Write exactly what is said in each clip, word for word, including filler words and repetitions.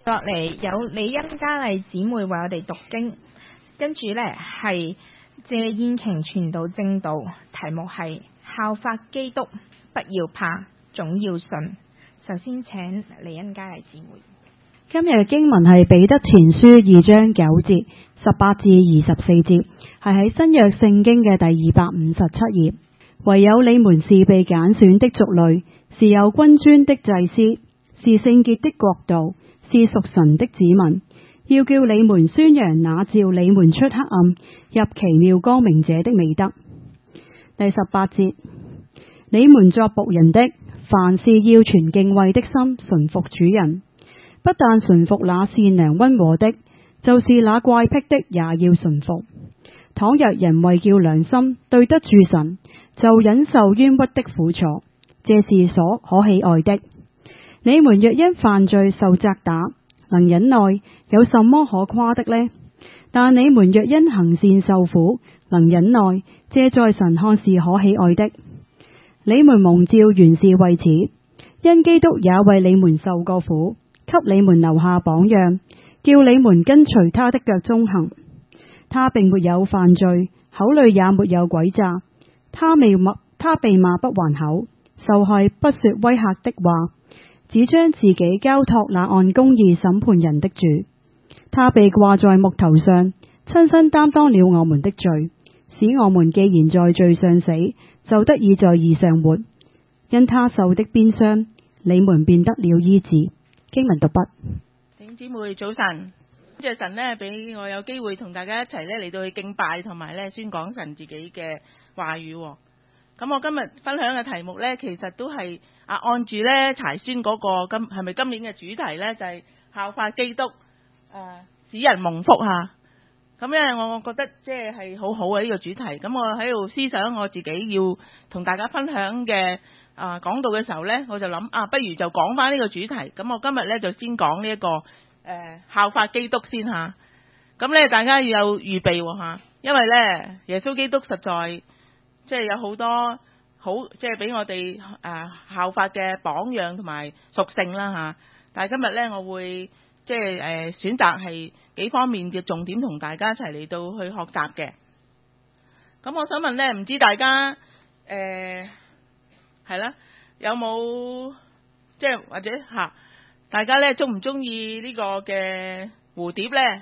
落嚟有李恩嘉麗姊妹為我哋讀經，跟住呢係謝燕瓊傳道正道，題目係效法基督，不要怕，總要信。首先請李恩嘉麗姊妹。 今日嘅經文係彼得前書二章九節十八至二十四節，係喺新約聖經嘅第二百五十七頁。唯有你們是被揀選的族類，是有君尊的祭司，是聖潔的國度，是屬神的子民，要叫你們宣揚那召你們出黑暗入奇妙光明者的美德。第十八節，你們作僕人的，凡事要存敬畏的心順服主人，不但順服那善良溫和的，就是那怪僻的也要順服。倘若人為叫良心對得住神，就忍受冤屈的苦楚，這是所可喜愛的。你們若因犯罪受責打，能忍耐，有什麼可誇的呢？但你們若因行善受苦，能忍耐，這在神看是可喜愛的。你們蒙召原是為此，因基督也為你們受過苦，給你們留下榜樣，叫你們跟隨他的腳蹤行。他並沒有犯罪，口裏也沒有詭詐，他未罵，他被罵不還口，受害不說威嚇的話，只將自己交託那按公義審判人的主。他被掛在木頭上，親身擔當了我們的罪，使我們既然在罪上死，就得以在義上活。因他受的鞭傷，你們便得了醫治。經文讀畢。 弟兄姊妹早晨，多謝神呢，俾我有機會同大家一齊呢嚟到去敬拜，同埋呢宣講神自己嘅話語。咁我今日分享嘅題目呢，其實都係啊按住呢柴宣嗰個今係咪今年嘅主題呢，就係、是、效法基督，誒、呃、使人蒙福吓。咁呢，我我覺得即係係好好嘅呢個主題。咁我喺度思想我自己要同大家分享嘅啊講道嘅時候呢，我就諗啊，不如就講翻呢個主題。咁我今日呢，就先講呢一個誒、呃、效法基督先吓。咁呢，大家要有預備吓，因為呢，耶穌基督實在即係有好多好即係俾我哋誒、呃、效法嘅榜樣同埋屬性啦吓。但係今日呢，我會即係誒、呃、選擇係幾方面嘅重點同大家一齊嚟到去學習嘅。咁我想問呢，唔知大家誒係啦，有冇即係或者吓、啊、大家呢中唔中意呢個嘅蝴蝶呢？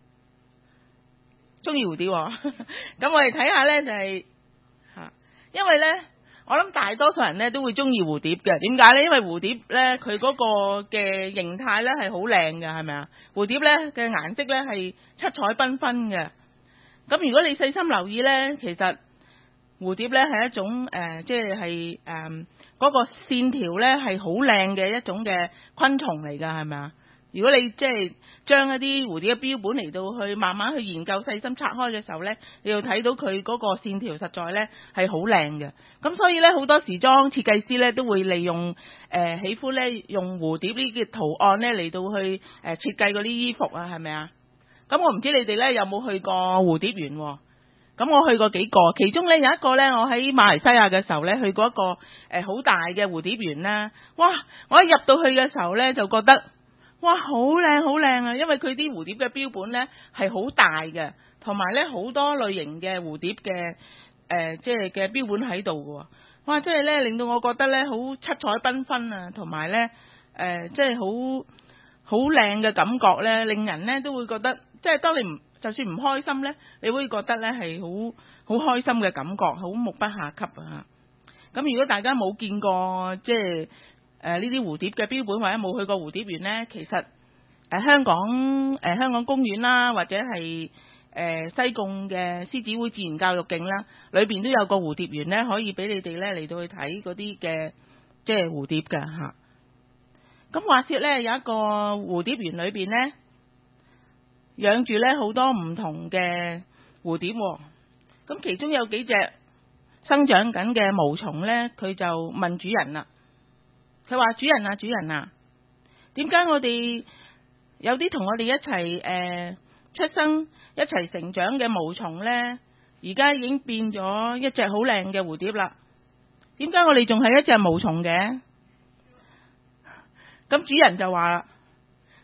中意蝴蝶喎。咁我哋睇下呢，就係、是、吓，因為呢，我諗大多數人呢都會中意蝴蝶嘅。點解呢？因為蝴蝶呢，佢嗰個嘅形態呢係好靚嘅，係咪啊？蝴蝶呢嘅顏色呢係七彩繽紛嘅。咁如果你細心留意呢，其實蝴蝶呢係一種誒，即係係誒嗰個線條呢係好靚嘅一種嘅昆蟲嚟㗎，係咪啊？如果你即係將一啲蝴蝶嘅標本嚟到去慢慢去研究、細心拆開嘅時候呢，你要睇到佢嗰個線條實在呢係好靚嘅。咁所以呢，好多時裝設計師呢都會利用誒、呃、喜歡呢用蝴蝶呢啲圖案呢嚟到去誒設計嗰啲衣服啊，係咪啊？咁我唔知你哋呢有冇去過蝴蝶園喎？咁我去過幾個，其中呢有一個呢，我喺馬來西亞嘅時候呢，去過一個誒好大嘅蝴蝶園啦。哇！我一入到去嘅時候呢，就覺得哇，好靚好靚啊！因為佢啲蝴蝶嘅標本呢係好大嘅，同埋呢好多類型嘅蝴蝶嘅誒，即係嘅標本喺度嘅。哇！即係呢令到我覺得呢好七彩繽紛啊，同埋呢誒，即係好好靚嘅感覺呢，令人呢都會覺得，即係當你唔就算唔開心呢，你會覺得呢係好好開心嘅感覺，好目不暇給啊！咁如果大家冇見過即係誒呢啲蝴蝶嘅標本，或者冇去過蝴蝶園呢，其實誒、呃、香港誒、呃、香港公園啦，或者係誒、呃、西貢嘅獅子會自然教育徑啦，裏邊都有個蝴蝶園呢，可以俾你哋呢嚟到去睇嗰啲嘅即係蝴蝶㗎吓。咁話說呢，有一個蝴蝶園裏邊呢，養住呢好多唔同嘅蝴蝶，咁其中有幾隻生長緊嘅毛蟲呢，佢就問主人啦。佢話：主人啊，主人啊，點解我哋有啲同我哋一齊誒、呃、出生、一齊成長嘅毛蟲呢，而家已經變咗一隻好靚嘅蝴蝶啦？點解我哋仲係一隻毛蟲嘅？咁主人就話啦，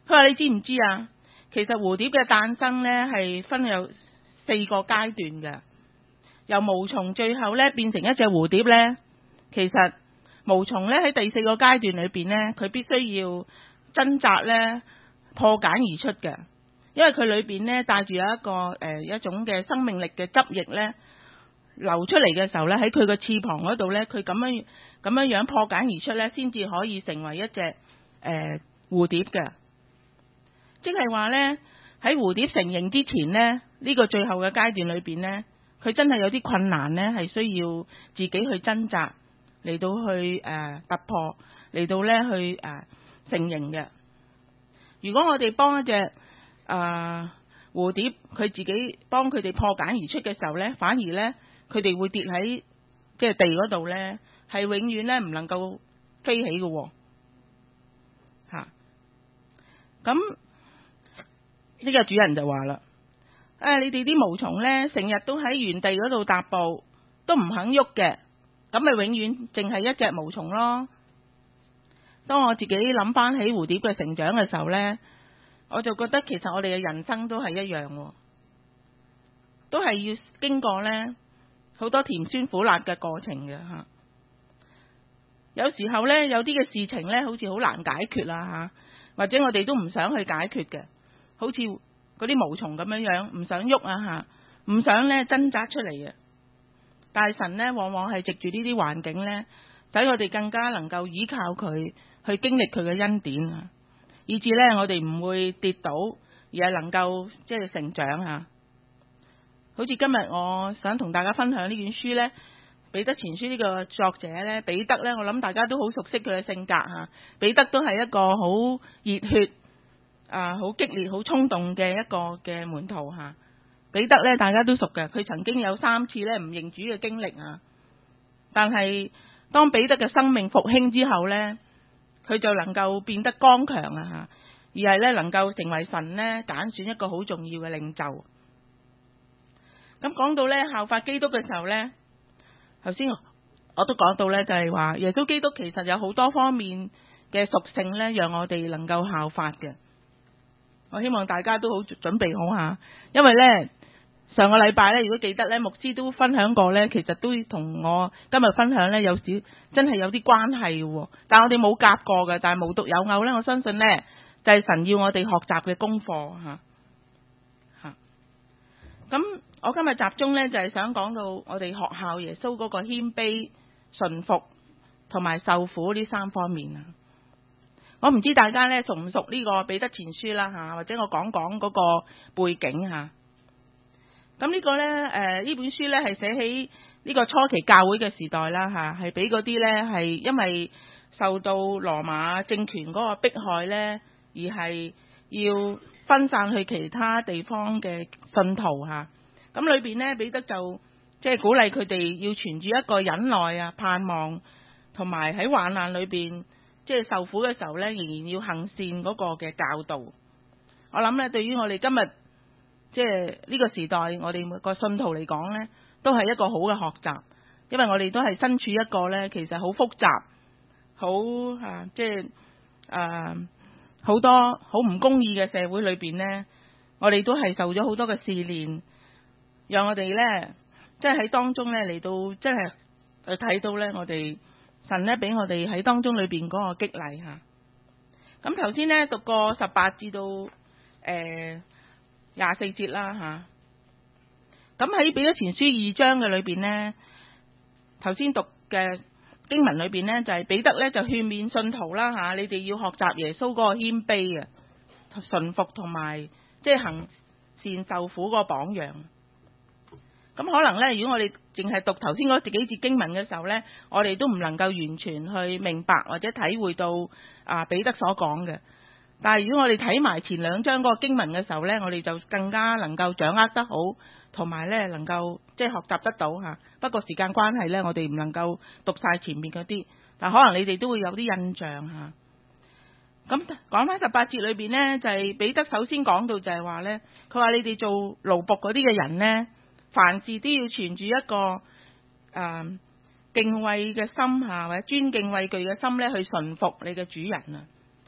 佢話你知唔知啊？其實蝴蝶嘅誕生呢係分有四個階段嘅，由毛蟲最後呢變成一隻蝴蝶呢，其實毛蟲呢喺第四個階段裏邊呢，佢必須要掙扎呢破繭而出嘅，因為佢裏邊呢帶住有一個誒、呃、一種嘅生命力嘅汁液呢流出嚟嘅時候呢，喺佢個翅膀嗰度呢，佢咁樣咁樣樣破繭而出呢，先至可以成為一隻誒、呃、蝴蝶嘅。即係話呢，喺蝴蝶成形之前呢，呢、呢個最後嘅階段裏邊呢，佢真係有啲困難呢，係需要自己去掙扎嚟到去誒、呃、突破，嚟到呢去誒、呃、成形嘅。如果我哋幫一隻誒、呃、蝴蝶，佢自己幫佢哋破繭而出嘅時候呢，反而呢，佢哋會跌喺即係地嗰度呢，係永遠呢唔能夠飛起嘅喎。嚇，咁呢個主人就話啦：誒、啊，你哋啲毛蟲呢，成日都喺原地嗰度踏步，都唔肯喐嘅，咁咪永遠淨係一隻毛蟲咯。當我自己諗翻起蝴蝶嘅成長嘅時候呢，我就覺得其實我哋嘅人生都係一樣喎，都係要經過呢好多甜酸苦辣嘅過程嘅嚇。有時候呢，有啲嘅事情呢，好似好難解決啦嚇，或者我哋都唔想去解決嘅，好似嗰啲毛蟲咁樣樣，唔想喐啊嚇，唔想呢掙扎出嚟嘅。但係神呢，往往係藉住呢啲環境呢，使我哋更加能夠依靠佢，去經歷佢嘅恩典啊，以致呢，我哋唔會跌倒，而係能夠即係成長啊。好似今日我想同大家分享呢卷書呢，彼得前書呢個作者呢，彼得呢，我諗大家都好熟悉佢嘅性格嚇。彼得都係一個好熱血啊，好激烈、好衝動嘅一個嘅門徒嚇。彼得呢，大家都熟嘅，佢曾經有三次呢唔認主嘅經歷啊。但係當彼得嘅生命復興之後呢，佢就能夠變得剛強啊嚇，而係呢能夠成為神呢揀選一個好重要嘅領袖。咁講到呢效法基督嘅時候呢，頭先我都講到呢，就係話耶穌基督其實有好多方面嘅屬性呢，讓我哋能夠效法嘅。我希望大家都好準備好下，因為呢上個禮拜呢，如果記得呢，牧師都分享過呢，其實都同我今日分享呢有少真係有啲關係嘅，但係我哋冇夾過嘅，但係無獨有偶呢，我相信呢就係神要我哋學習嘅功課吓吓。咁我今日集中呢，就係想講到我哋學效耶穌嗰個謙卑、順服同埋受苦呢三方面啊。我唔知大家呢熟唔熟呢個彼得前書啦吓，或者我講講嗰個背景吓。咁呢個呢，誒、呃、呢本書呢係寫喺呢個初期教會嘅時代啦吓，係俾嗰啲呢係因為受到羅馬政權嗰個迫害呢，而係要分散去其他地方嘅信徒吓。咁裏邊呢，彼得就即係鼓勵佢哋要存住一個忍耐啊、盼望，同埋喺患難裏邊即係受苦嘅時候呢，仍然要行善嗰個嘅教導。我諗呢，對於我哋今日即係呢個時代，我哋每個信徒嚟講呢，都係一個好嘅學習，因為我哋都係身處一個呢，其實好複雜、好啊，即係誒好多好唔公義嘅社會裏邊呢，我哋都係受咗好多嘅試煉，讓我哋呢，即係喺當中呢嚟到，即係去睇到呢，我哋神呢俾我哋喺當中裏邊嗰個激勵吓。咁頭先呢讀過十八至到誒。呃廿四節啦吓，咁喺彼得前書二章嘅裏邊呢，頭先讀嘅經文裏邊呢，就係彼得呢就勸勉信徒啦吓，你哋要學習耶穌嗰個謙卑啊、順服同埋即係行善受苦嗰個榜樣。咁可能呢，如果我哋淨係讀頭先嗰幾節經文嘅時候呢，我哋都唔能夠完全去明白或者體會到啊彼得所講嘅。但係如果我哋睇埋前兩章嗰個經文嘅時候呢，我哋就更加能夠掌握得好，同埋呢能夠即係學習得到吓。不過時間關係呢，我哋唔能夠讀晒前面嗰啲，但可能你哋都會有啲印象吓。咁講翻十八節裏邊呢，就係彼得首先講到就係話呢，佢話你哋做奴僕嗰啲嘅人呢，凡事都要存住一個誒、呃、敬畏嘅心吓，或者尊敬畏懼嘅心呢，去順服你嘅主人啊。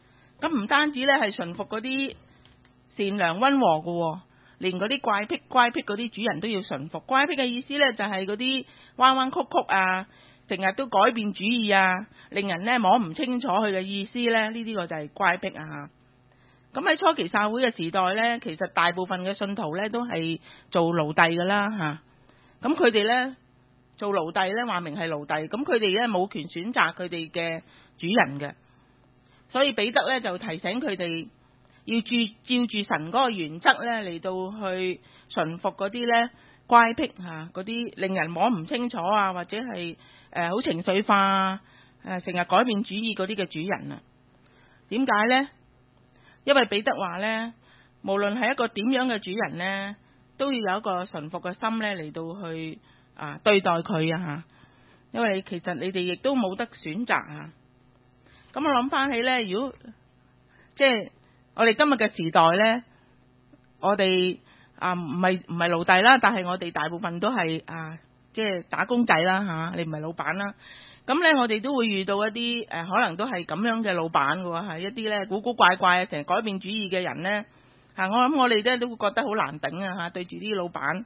咁唔單止咧係馴服嗰啲善良溫和嘅喎，連嗰啲怪癖乖僻嗰啲主人都要馴服。怪癖嘅意思咧就係嗰啲彎彎曲曲啊，成日都改變主意啊，令人咧摸唔清楚佢嘅意思咧，呢啲個就係怪癖啊。咁喺初期教會嘅時代咧，其實大部分嘅信徒咧都係做奴隸噶啦嚇。咁佢哋咧做奴隸咧，話明係奴隸，咁佢哋咧冇權選擇佢哋嘅主人嘅。所以彼得咧就提醒佢哋要住照住神嗰個原則咧嚟到去馴服嗰啲咧乖僻嚇，嗰啲令人摸唔清楚啊，或者係誒好情緒化誒成日改變主意嗰啲嘅主人啊。點解咧？因為彼得話咧，無論係一個點樣嘅主人咧，都要有一個馴服嘅心咧嚟到去啊對待佢啊嚇。因為其實你哋亦都冇得選擇啊。咁我諗翻起咧，如果即係我哋今日嘅時代咧，我哋啊唔係唔係奴隸啦，但係我哋大部分都係啊即係打工仔啦嚇，你唔係老闆啦。咁咧我哋都會遇到一啲誒、呃、可能都係咁樣嘅老闆嘅喎，係一啲咧古古怪怪成日改變主意嘅人咧嚇，我諗我哋咧都會覺得好難頂啊嚇，對住啲老闆。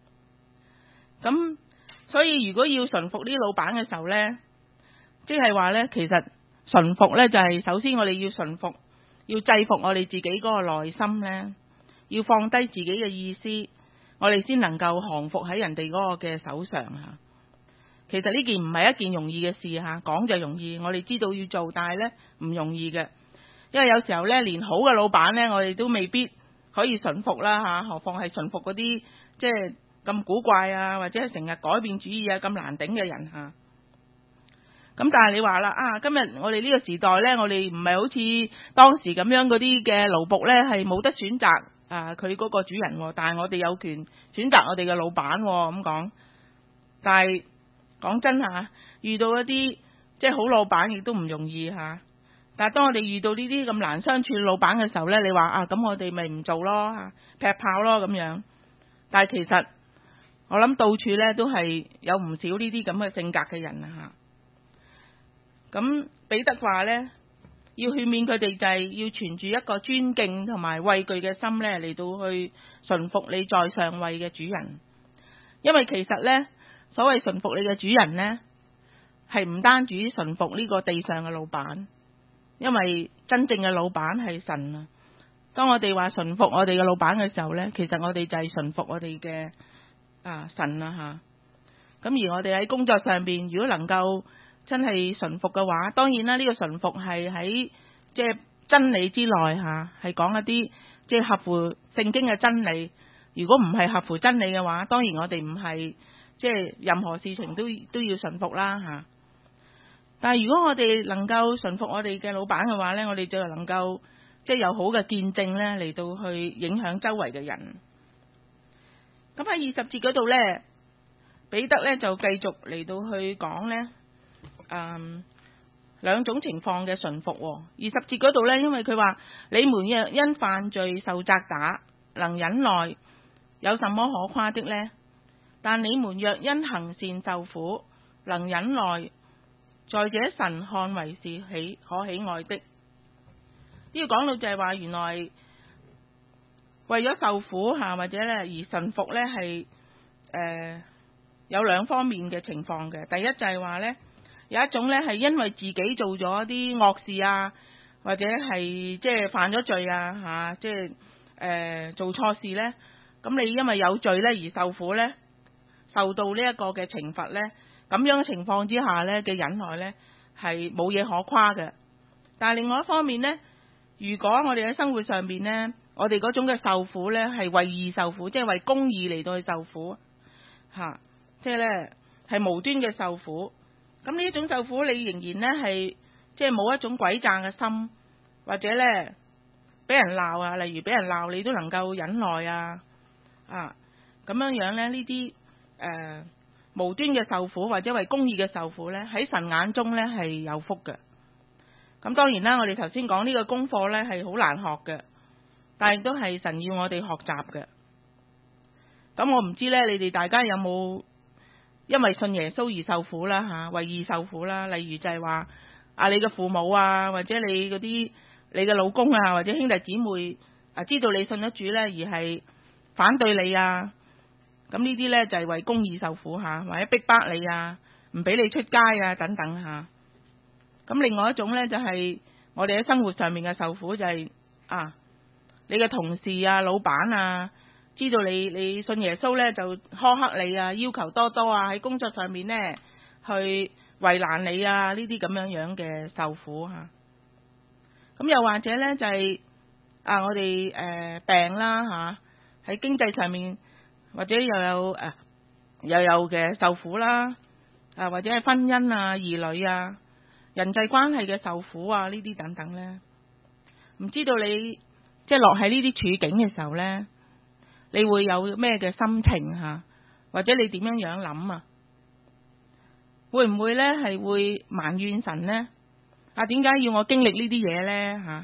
咁所以如果要馴服啲老闆嘅時候咧，即係話咧其實馴服咧就係首先我哋要馴服，要制服我哋自己嗰個內心咧，要放低自己嘅意思，我哋先能夠降服喺人哋嗰個嘅手上嚇。其實呢件唔係一件容易嘅事嚇，講就容易，我哋知道要做，但係咧唔容易嘅，因為有時候咧連好嘅老闆咧，我哋都未必可以馴服啦嚇，何況係馴服嗰啲即係咁古怪啊，或者係成日改變主意啊咁難頂嘅人嚇。咁但係你話啦啊，今日我哋呢個時代咧，我哋唔係好似當時咁樣嗰啲嘅奴僕咧，係冇得選擇啊佢嗰個主人，但係我哋有權選擇我哋嘅老闆咁講。但係講真嚇，遇到一啲即係好老闆亦都唔容易嚇。但係當我哋遇到呢啲咁難相處老闆嘅時候咧，你話啊咁我哋咪唔做咯，劈炮咯咁樣。但係其實我諗到處咧都係有唔少呢啲咁嘅性格嘅人啊嚇。咁彼得話咧，要勸勉佢哋就係要存住一個尊敬同埋畏懼嘅心咧嚟到去順服你在上位嘅主人。因為其實咧，所謂順服你嘅主人咧，係唔單止順服呢個地上嘅老闆，因為真正嘅老闆係神啊。當我哋話順服我哋嘅老闆嘅時候咧，其實我哋就係順服我哋嘅啊神啊嚇。咁而我哋喺工作上邊，如果能夠真係順服嘅話，當然啦，呢個順服係喺即係真理之內嚇，係講一啲即係合乎聖經嘅真理。如果唔係合乎真理嘅話，當然我哋唔係即係任何事情都都要順服啦嚇。但係如果我哋能夠順服我哋嘅老闆嘅話呢，我哋就能夠即係有好嘅見證呢嚟到去影響周圍嘅人。咁喺二十節嗰度呢，彼得呢就繼續嚟到去講呢。嗯，兩種情況嘅順服。二十節嗰度呢，因為佢話你們若因犯罪受責打，能忍耐，有什麼可誇的呢？但你們若因行善受苦，能忍耐，在這神看為是喜可喜愛的。呢個講到就係話，原來為咗受苦吓，或者咧而順服呢係誒有兩方面嘅情況嘅。第一就係話呢。有一種咧係因為自己做咗啲惡事啊，或者係即係犯咗罪啊嚇，即係誒做錯事咧，咁你因為有罪咧而受苦咧，受到呢一個嘅懲罰咧，咁樣嘅情況之下咧嘅忍耐咧係冇嘢可誇嘅。但係另外一方面咧，如果我哋喺生活上邊咧，我哋嗰種嘅受苦咧係為義受苦，即係為公義嚟到去受苦嚇，即係咧係無端嘅受苦。咁呢一種受苦，你仍然咧係即係冇一種詭詐嘅心，或者咧俾人鬧啊，例如俾人鬧你都能夠忍耐啊，啊咁樣樣咧呢啲誒無端嘅受苦或者為公義嘅受苦咧，喺神眼中咧係有福嘅。咁當然啦，我哋頭先講呢個功課咧係好難學嘅，但係都係神要我哋學習嘅。咁我唔知咧，你哋大家有冇因為信耶穌而受苦啦吓，為義受苦啦。例如就係話啊，你嘅父母啊，或者你嗰啲你嘅老公啊或者兄弟姊妹啊知道你信咗主呢，而係反對你啊，咁呢啲呢，就係為公義受苦吓，或者逼迫你啊，唔俾你出街啊等等吓。咁另外一種呢，就係我哋喺生活上面嘅受苦，就係啊你嘅同事啊老闆啊知道你你信耶穌呢，就苛刻你啊，要求多多啊，喺工作上面呢，去為難你啊，呢啲咁樣樣嘅受苦吓。咁又或者呢，就係啊我哋誒病啦吓，喺經濟上面或者又有誒又有嘅受苦啦，啊或者係婚姻啊兒女啊人際關係嘅受苦啊，呢啲等等呢，唔知道你即係落喺呢啲處境嘅時候呢，你會有咩嘅心情吓，或者你點樣樣諗啊？會唔會呢係會埋怨神呢？啊，點解要我經歷呢啲嘢呢？吓，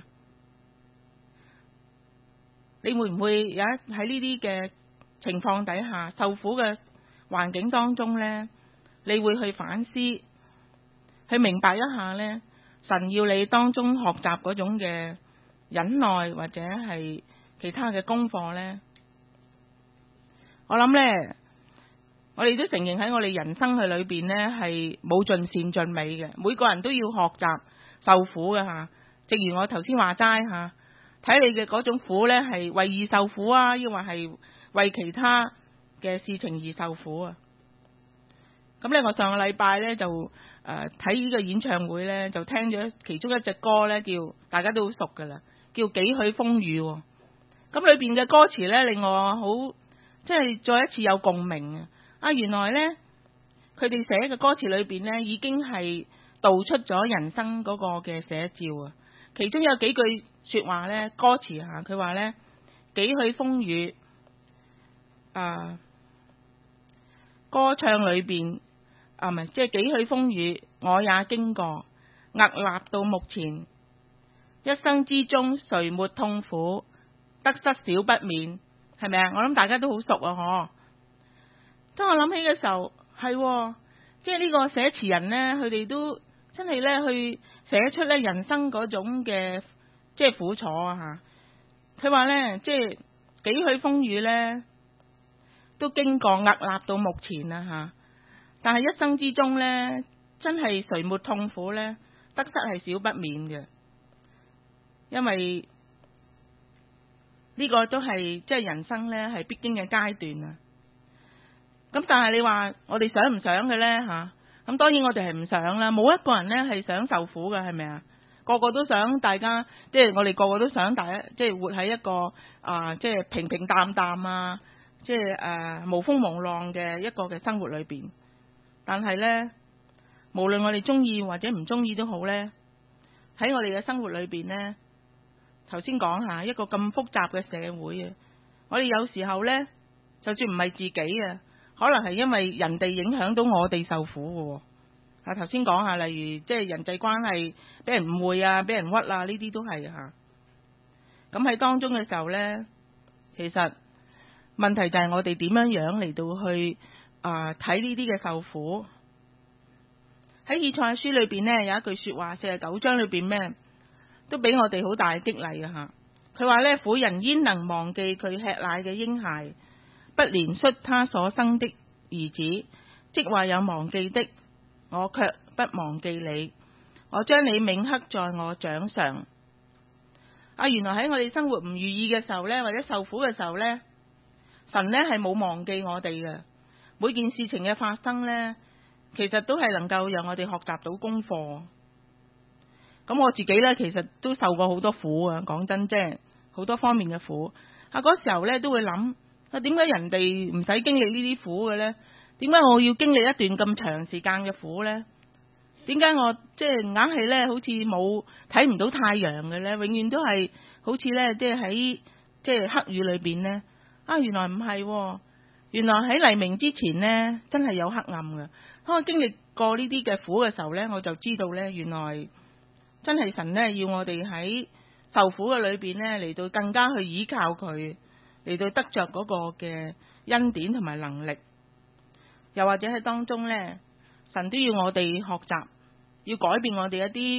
你會唔會有喺呢啲嘅情況底下受苦嘅環境當中呢？你會去反思，去明白一下呢，神要你當中學習嗰種嘅忍耐或者係其他嘅功課呢？我諗呢，我哋都承認喺我哋人生嘅裏邊呢，係冇盡善盡美嘅，每個人都要學習受苦嘅吓。正如我頭先話齋吓，睇你嘅嗰種苦呢，係為義受苦啊，抑或係為其他嘅事情而受苦啊？咁呢，我上個禮拜呢，就誒睇呢個演唱會呢，就聽咗其中一隻歌呢，叫大家都好熟噶啦，叫幾許風雨。咁裏邊嘅歌詞呢，令我好即係再一次有共鳴啊！啊，原來呢，佢哋寫嘅歌詞裏邊呢，已經係道出咗人生嗰個嘅寫照啊！其中有幾句說話呢，歌詞吓，佢話呢，幾許風雨啊，歌唱裏邊啊，唔係即係幾許風雨，我也經過，屹立到目前，一生之中誰沒痛苦，得失少不免，係咪啊？我諗大家都好熟啊，嗬！當我諗起嘅時候，係即係呢個寫詞人呢，佢哋都真係呢去寫出呢人生嗰種嘅即係苦楚啊吓。佢話呢，即係幾許風雨呢，都經過屹立到目前啊吓。但係一生之中呢，真係誰沒痛苦呢？得失係少不免嘅，因為呢個都係即係人生呢係必經嘅階段啊。咁但係你話我哋想唔想嘅呢？吓？咁當然我哋係唔想啦，冇一個人呢係想受苦嘅，係咪啊？個個都想大家即係我哋個個都想大家即係活喺一個啊即係平平淡淡啊，即係誒無風無浪嘅一個嘅生活裏邊。但係呢，無論我哋中意或者唔中意都好呢，喺我哋嘅生活裏邊呢，頭先講下一個咁複雜嘅社會啊，我哋有時候呢，就算唔係自己啊，可能係因為人哋影響到我哋受苦嘅。啊，頭先講下，例如即係人際關係俾人誤會啊，俾人屈啊，呢啲都係吓。咁喺當中嘅時候呢，其實問題就係我哋點樣樣嚟到去啊睇呢啲嘅受苦。喺以賽亞書裏邊呢，有一句說話，四十九章裏邊咩都俾我哋好大激勵啊吓。佢話呢，婦人焉能忘記佢吃奶嘅嬰孩，不憐恤他所生的兒子，即話有忘記的，我卻不忘記你，我將你銘刻在我掌上。啊，原來喺我哋生活唔如意嘅時候呢，或者受苦嘅時候呢，神呢係冇忘記我哋嘅。每件事情嘅發生呢，其實都係能夠讓我哋學習到功課。咁我自己呢，其實都受過好多苦啊，講真，即係好多方面嘅苦。啊，嗰時候呢，都會諗，啊，點解人哋唔使經歷呢啲苦嘅呢？點解我要經歷一段咁長時間嘅苦呢？點解我即係硬係呢，好似冇睇唔到太陽嘅呢？永遠都係好似呢，即係喺即係黑雨裏邊呢。啊，原來唔係喎，原來喺黎明之前呢，真係有黑暗嘅。當我經歷過呢啲嘅苦嘅時候呢，我就知道呢，原來真係神呢，要我哋喺受苦嘅裏邊呢，嚟到更加去依靠佢，嚟到得着嗰個嘅恩典同埋能力。又或者喺當中呢，神都要我哋學習，要改變我哋一啲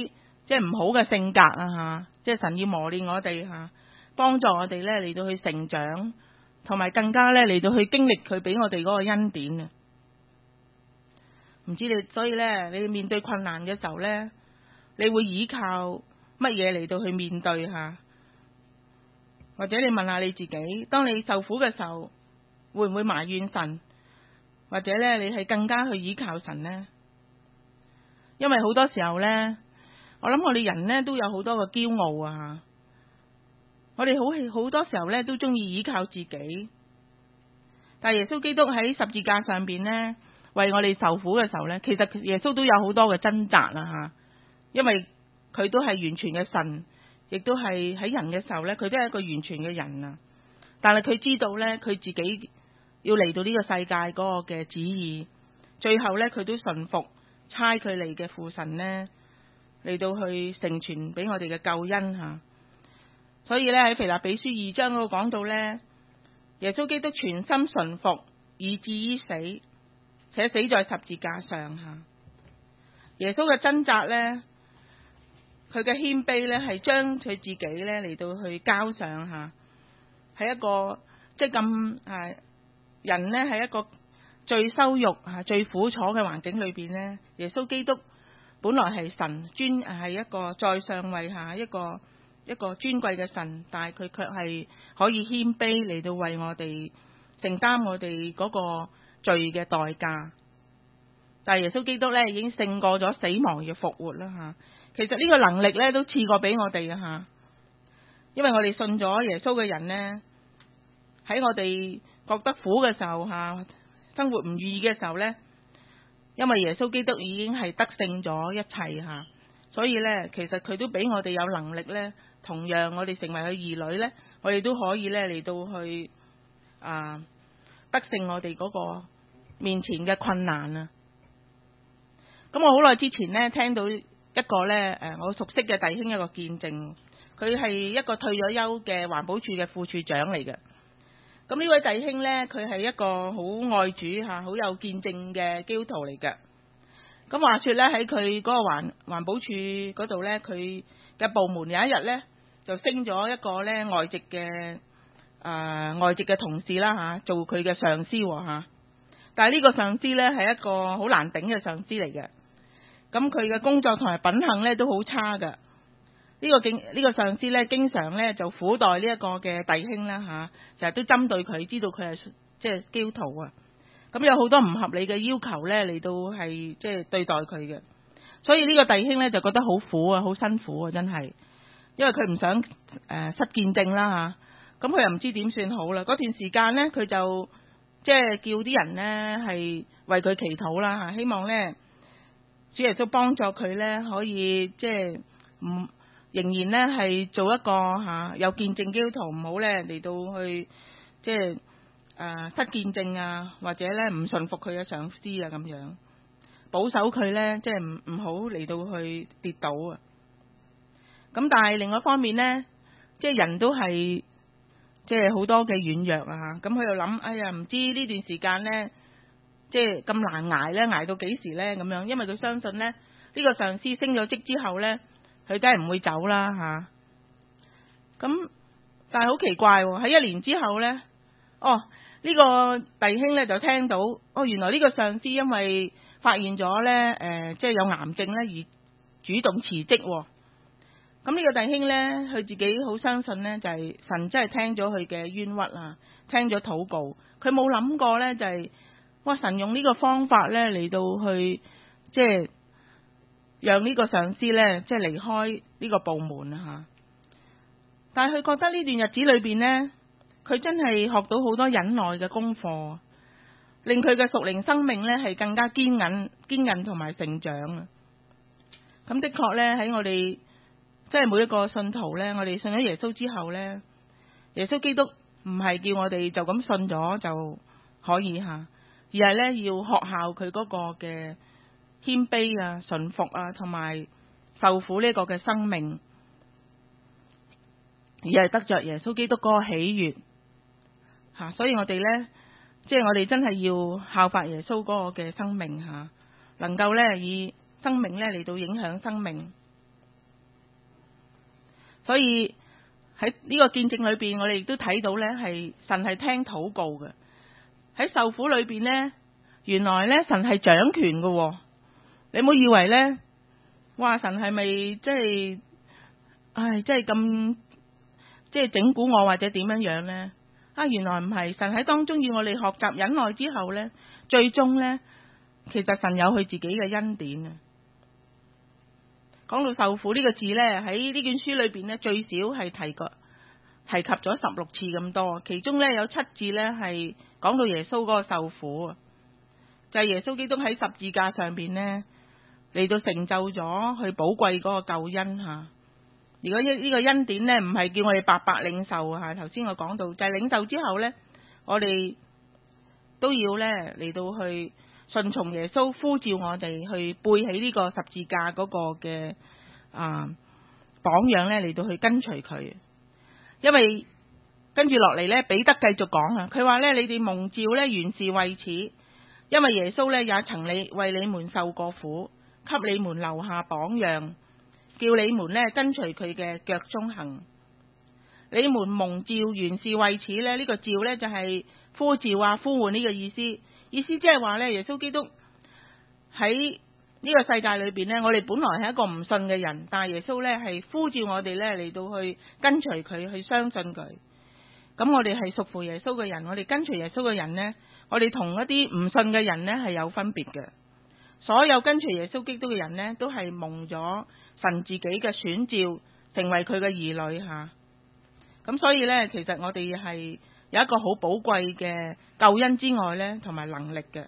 即係唔好嘅性格啊吓，即係神要磨練我哋吓，幫助我哋咧嚟到去成長，同埋更加咧嚟到去經歷佢俾我哋嗰個恩典啊！唔知你，所以咧你面對困難嘅時候咧，你會依靠乜嘢嚟到去面對吓？或者你問下你自己，當你受苦嘅時候，會唔會埋怨神？或者咧你係更加去依靠神呢？因為好多時候咧，我諗我哋人咧都有好多個驕傲啊！我哋好好多時候咧都中意依靠自己，但係耶穌基督喺十字架上邊咧，為我哋受苦嘅時候咧，其實耶穌都有好多嘅掙扎啦吓，因為佢都係完全嘅神，亦都係喺人嘅時候咧，佢都係一個完全嘅人啊！但係佢知道咧，佢自己要嚟到呢個世界嗰個嘅旨意，最後咧佢都順服差佢嚟嘅父神咧，嚟到去成全俾我哋嘅救恩吓。所以咧喺腓立比書二章嗰度講到咧，耶穌基督全心順服，以至於死，且死在十字架上吓。耶穌嘅掙扎咧，佢嘅謙卑咧，係將佢自己咧嚟到去交上吓，係一個即係咁啊人咧係一個最羞辱啊最苦楚嘅環境裏邊咧，耶穌基督本來係神尊係一個在上位下一個一個尊貴嘅神，但係佢卻係可以謙卑嚟到為我哋承擔我哋嗰個罪嘅代價。但係耶穌基督咧已經勝過咗死亡要復活啦吓。其實呢個能力咧都賜過俾我哋嘅吓，因為我哋信咗耶穌嘅人咧，喺我哋覺得苦嘅時候吓，生活唔如意嘅時候咧，因為耶穌基督已經係得勝咗一切吓，所以咧其實佢都俾我哋有能力咧，同樣我哋成為佢兒女咧，我哋都可以咧嚟到去啊得勝我哋嗰個面前嘅困難啊！咁我好耐之前咧聽到一個咧誒我熟悉嘅弟兄一個見證，佢係一個退咗休嘅環保署嘅副署長嚟嘅。咁呢位弟兄咧，佢係一個好愛主吓、好有見證嘅基督徒嚟嘅。咁話說咧喺佢嗰個環環保署嗰度咧，佢嘅部門有一日咧就升咗一個咧外籍嘅誒、呃、外籍嘅同事啦吓，做佢嘅上司吓。但係呢個上司咧係一個好難頂嘅上司嚟嘅。咁佢嘅工作同埋品行咧都好差噶。呢、這個經呢、這個上司咧，經常咧就苦待呢一個嘅弟兄啦吓，成日都針對佢，知道佢係即係基督徒啊。咁有好多唔合理嘅要求咧嚟到係即係對待佢嘅，所以呢個弟兄咧就覺得好苦啊，好辛苦啊，真係，因為佢唔想誒、呃、失見證啦吓。咁佢又唔知點算好啦。嗰段時間咧，佢就即係叫啲人咧係為佢祈禱啦吓，希望咧主耶穌幫助佢咧可以即係唔。仍然咧係做一個吓有見證基督徒，唔好咧嚟到去即係誒失見證啊，或者咧唔順服佢嘅上司啊，咁樣保守佢咧，即係唔唔好嚟到去跌倒啊。咁但係另外一方面咧，即係人都係即係好多嘅軟弱啊。咁佢又諗，哎呀，唔知呢段時間咧，即係咁難捱咧，捱到幾時咧咁樣？因為佢相信咧，呢個上司升咗職之後咧。佢梗係唔會走啦吓，咁但係好奇怪喎，喺一年之後呢，哦呢個弟兄呢就聽到，哦原來呢個上司因為發現咗呢，誒即係有癌症呢而主動辭職，咁呢個弟兄呢，佢自己好相信呢，就係神真係聽咗佢嘅冤屈啊，聽咗禱告，佢冇諗過呢，就係，哇神用呢個方法呢嚟到去即係。讓呢個上司呢，即係離開呢個部門啊吓，但係佢覺得呢段日子裏邊呢，佢真係學到好多忍耐嘅功課，令佢嘅屬靈生命呢係更加堅韌、堅韌同埋成長啊！咁的確呢，喺我哋即係每一個信徒呢，我哋信咗耶穌之後呢，耶穌基督唔係叫我哋就咁信咗就可以吓，而係呢要學效佢嗰個嘅。謙卑啊、順服啊，同埋受苦呢個嘅生命，而係得着耶穌基督嗰個喜悅吓，所以我哋呢，即係我哋真係要效法耶穌嗰個嘅生命吓，能夠呢以生命呢嚟到影響生命。 所以喺呢個見證裏邊，我哋亦都睇到呢係神係聽禱告嘅。喺受苦裏邊呢，原來呢神係掌權嘅喎。你唔好以為呢，哇神係咪即係，唉即係咁即係整蠱我或者點樣樣呢？啊原來唔係，神喺當中要我哋學習忍耐之後呢，最終呢，其實神有佢自己嘅恩典啊。講到受苦呢個字呢，喺呢卷書裏邊呢，最少係提過提及咗十六次咁多，其中呢，有七次呢係講到耶穌嗰個受苦啊，就係耶穌基督喺十字架上邊呢，嚟到成就咗佢寶貴嗰個救恩吓。如果呢個恩典呢，唔係叫我哋白白領受吓，頭先我講到就係領受之後呢，我哋都要呢嚟到去順從耶穌呼召我哋去背起呢個十字架嗰個嘅啊榜樣呢，嚟到去跟隨佢。因為跟住落嚟呢，彼得繼續講啊，佢話呢，你哋蒙召呢，原是為此，因為耶穌呢也曾你為你們受過苦，給你們留下榜樣，叫你們呢跟隨佢嘅腳蹤行。你們蒙召原是為此呢，呢個召呢就係呼召啊呼喚呢個意思。意思即係話咧，耶穌基督喺呢個世界裏邊呢，我哋本來係一個唔信嘅人，但係耶穌呢係呼召我哋呢嚟到去跟隨佢，去相信佢。咁我哋係屬乎耶穌嘅人，我哋跟隨耶穌嘅人呢，我哋同一啲唔信嘅人呢係有分別嘅。所有跟隨耶穌基督嘅人呢，都係蒙咗神自己嘅選召，成為佢嘅兒女吓。咁所以呢，其實我哋係有一個好寶貴嘅救恩之外呢，同埋能力嘅。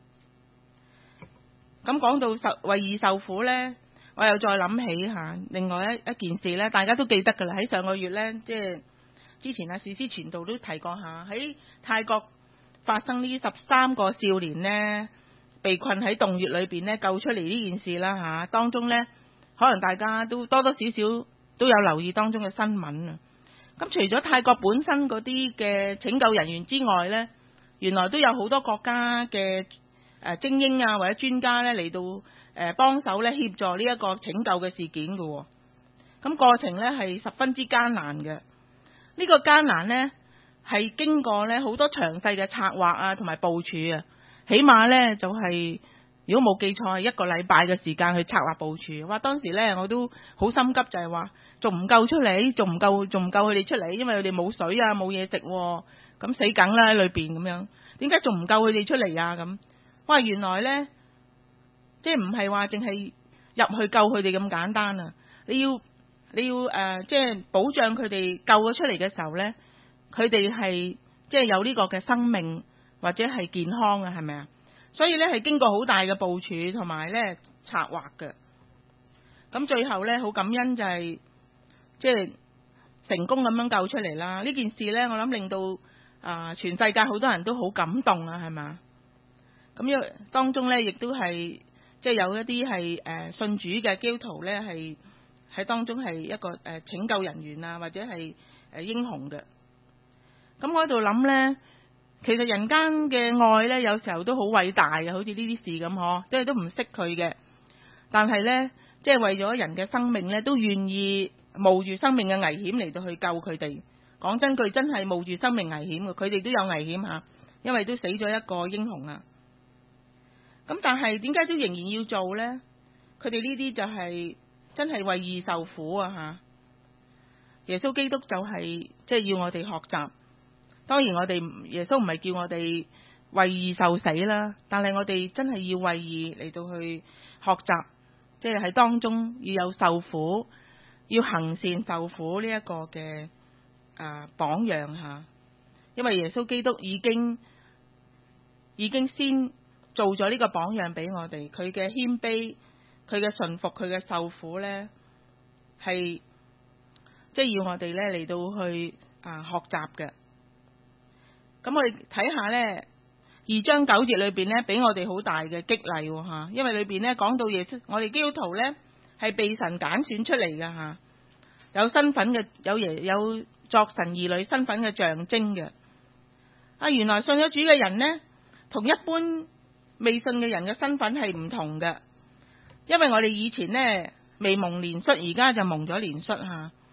咁講到受為義受苦呢，我又再諗起吓另外一一件事呢，大家都記得噶啦。喺上個月呢，即係之前阿史詩傳道都提過下，喺泰國發生呢十三個少年呢，被困喺洞穴裏邊呢，救出嚟呢件事啦吓。當中呢，可能大家都多多少少都有留意當中嘅新聞啊。咁除咗泰國本身嗰啲嘅拯救人員之外呢，原來都有好多國家嘅誒精英啊或者專家呢嚟到誒幫手呢協助呢一個拯救嘅事件嘅。咁過程呢係十分之艱難嘅。呢個艱難呢係經過呢好多詳細嘅策劃啊同埋部署啊，起碼呢就係如果冇記錯係一個禮拜嘅時間去策劃部署。哇！當時呢我都好心急，就係話仲唔夠出嚟，仲唔夠，仲唔夠佢哋出嚟，因為佢哋冇水啊，冇嘢食，咁死梗啦喺裏邊咁樣。點解仲唔夠佢哋出嚟啊？咁哇，原來呢，即係唔係話淨係入去救佢哋咁簡單啊！你要你要誒、呃，即係保障佢哋救咗出嚟嘅時候呢，佢哋係即係有呢個嘅生命或者係健康啊，係咪啊？所以呢，係經過好大嘅部署同埋呢策劃嘅。咁最後呢，好感恩就係、是。即係成功咁樣救出嚟啦！呢件事呢，我諗令到啊、呃、全世界好多人都好感動啊，係嘛？咁因為當中呢，亦都係即係有一啲係誒信主嘅基督徒呢，係喺當中係一個誒、呃、拯救人員啊，或者係誒、呃、英雄嘅。咁我喺度諗呢，其實人間嘅愛呢，有時候都好偉大嘅，好似呢啲事咁嗬，即係都唔識佢嘅，但係呢，即係為咗人嘅生命呢，都願意冒住生命嘅危險嚟到去救佢哋。講真句，真係冒住生命危險嘅，佢哋都有危險吓，因為都死咗一個英雄啊。咁但係點解都仍然要做呢？佢哋呢啲就係真係為義受苦啊吓。耶穌基督就係即係要我哋學習。當然我哋耶穌唔係叫我哋為義受死啦，但係我哋真係要為義嚟到去學習，即係喺當中要有受苦，要行善受苦呢一個嘅啊榜樣吓，因為耶穌基督已經已經先做咗呢個榜樣俾我哋，佢嘅謙卑，佢嘅順服，佢嘅受苦呢，係即係要我哋呢嚟到去啊學習嘅。咁我哋睇下呢二章九節裏邊呢，俾我哋好大嘅激勵吓，因為裏邊呢講到耶穌，我哋基督徒呢，係被神揀選出嚟嘅吓，有身份嘅，有耶有作神兒女身份嘅象徵嘅。啊，原來信咗主嘅人呢，同一般未信嘅人嘅身份係唔同嘅，因為我哋以前呢未蒙憐恤，而家就蒙咗憐恤吓。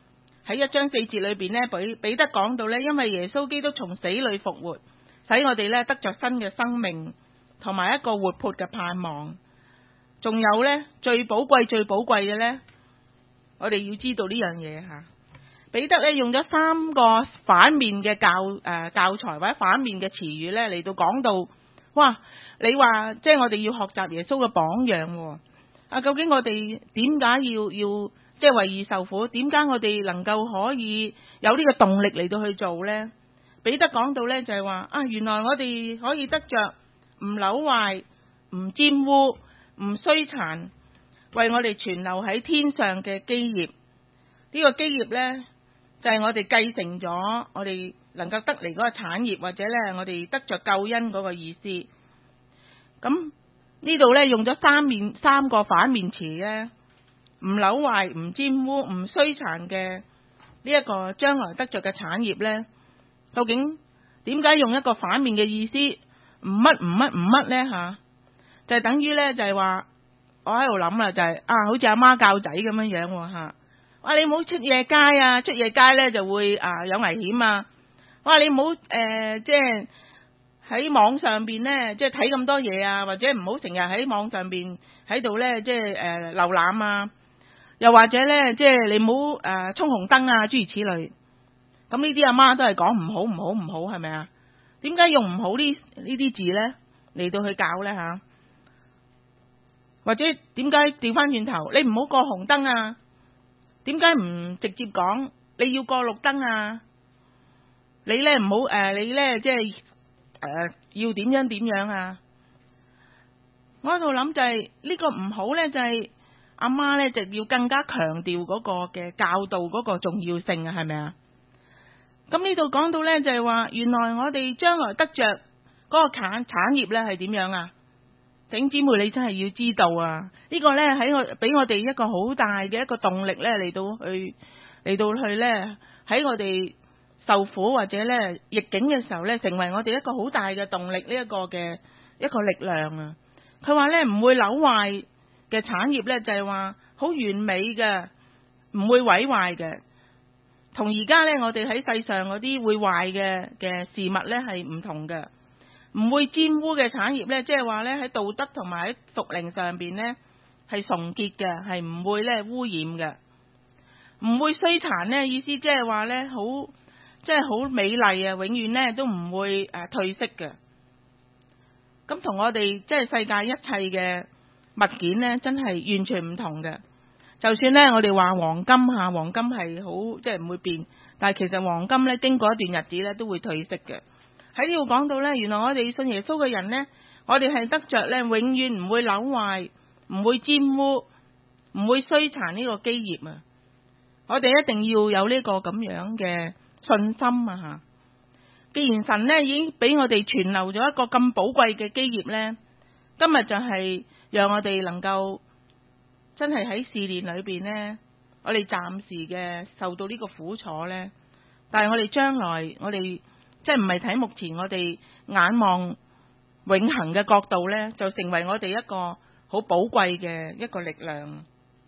喺一章四節裏邊呢，彼彼得講到呢，因為耶穌基督從死裏復活，使我哋呢得着新嘅生命，同埋一個活潑嘅盼望。仲有呢，最寶貴最寶貴嘅呢，我哋要知道呢樣嘢吓。彼得呢用咗三個反面嘅教誒、呃、教材或者反面嘅詞語呢嚟到講到，哇！你話即係我哋要學習耶穌嘅榜樣啊？究竟我哋點解要要即係為義受苦？點解我哋能夠可以有呢個動力嚟到去做呢？彼得講到呢，就係話啊，原來我哋可以得着唔朽壞、唔沾污、唔衰殘，為我哋存留喺天上嘅基業。呢、這個基業呢，就係、是、我哋繼承咗我哋能夠得嚟嗰個產業，或者呢，我哋得着救恩嗰個意思。咁呢度呢，用咗三面三個反面詞呢，唔朽壞、唔沾污、唔衰殘嘅呢一個將來得着嘅產業呢，究竟點解用一個反面嘅意思？唔乜唔乜唔乜呢？吓？就係、是、等於呢，就係、是、話我喺度諗啦，就係、是、啊，好似阿媽教仔咁樣樣吓。哇！你唔好出夜街啊，出夜街呢就會啊有危險啊。哇！你唔好誒，即係喺網上邊呢，即係睇咁多嘢啊，或者唔好成日喺網上邊喺度呢，即係誒瀏覽啊。又或者呢，即係你唔好誒衝紅燈啊，諸如此類。咁呢啲阿媽都係講唔好唔好唔好，係咪啊？點解用唔好呢呢啲字呢嚟到去教呢？吓？或者點解調翻轉頭，你唔好過紅燈啊？點解唔直接講你要過綠燈啊？你呢唔好誒，你呢即係誒要點樣點樣啊？我喺度諗就係呢個唔好呢，就係阿媽呢就要更加強調嗰個嘅教導嗰個重要性啊，係咪啊？咁呢度講到呢，就係話，原來我哋將來得着嗰個產產業呢係點樣啊？弟兄姊妹，你真係要知道啊！呢個呢喺我俾我哋一個好大嘅一個動力呢，嚟到去嚟到去呢，喺我哋受苦或者呢逆境嘅時候呢，成為我哋一個好大嘅動力，呢一個嘅一個力量啊！佢話呢唔會朽壞嘅產業呢，就係話好完美嘅，唔會毀壞嘅。同而家呢，我哋喺世上嗰啲會壞嘅嘅事物呢係唔同嘅。唔會沾污嘅產業呢，即係話呢喺道德同埋喺屬靈上邊呢係純潔嘅，係唔會呢污染嘅。唔會衰殘呢，意思即係話呢好即係好美麗啊，永遠呢都唔會誒褪色嘅。咁同我哋即係世界一切嘅物件呢，真係完全唔同嘅。就算呢我哋話黃金吓，黃金係好即係唔會變，但係其實黃金呢經過一段日子呢都會褪色嘅。喺呢度講到呢，原來我哋信耶穌嘅人呢，我哋係得着呢永遠唔會朽壞、唔會沾污、唔會衰殘呢個基業啊！我哋一定要有呢個咁樣嘅信心啊！吓，既然神呢已經俾我哋存留咗一個咁寶貴嘅基業呢，今日就係讓我哋能夠真係喺試煉裏邊呢，我哋暫時嘅受到呢個苦楚呢，但係我哋將來我哋。即係唔係睇目前我哋眼望永恆嘅角度呢，就成為我哋一個好寶貴嘅一個力量。